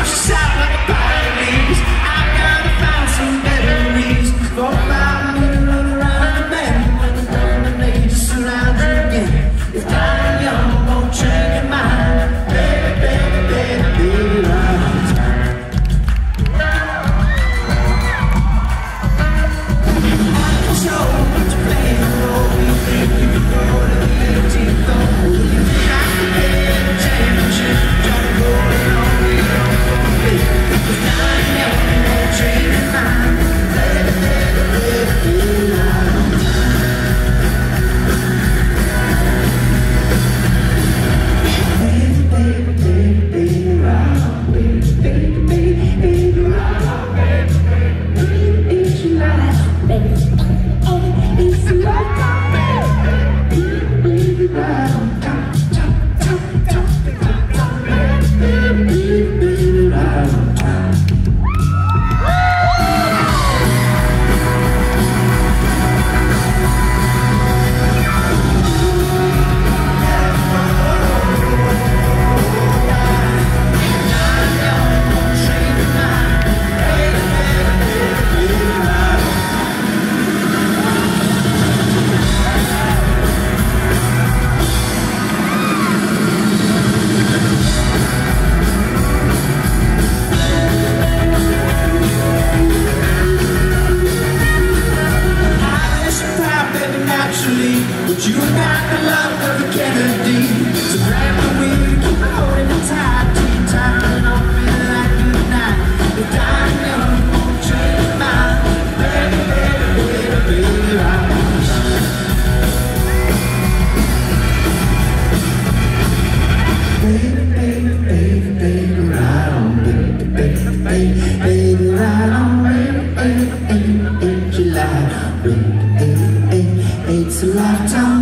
But you got the love of a Kennedy. So grab the wheel, keep holding it tight. Keep turning on me like goodnight. The dying young won't change your mind. Baby, baby, baby, baby, right on time. Baby, baby, baby, baby, right on. Baby, baby, baby, baby, right on. Baby, baby, baby, baby, July. Baby, baby, baby, it's a lifetime.